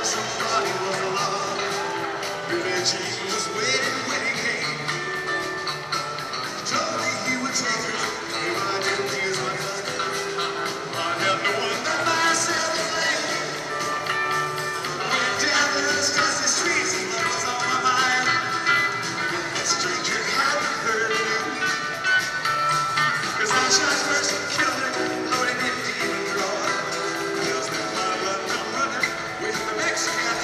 Somebody was alive. Billie Jean was waiting when he came. Told me he would take her if I didn't use my gun. I have no one but myself to blame. Went down those dusty streets and love was on my mind. That stranger hadn't heard of me. 'Cause I shot first and killed him, loaded in deep and drawn. Just then my blood come running with the Mexican.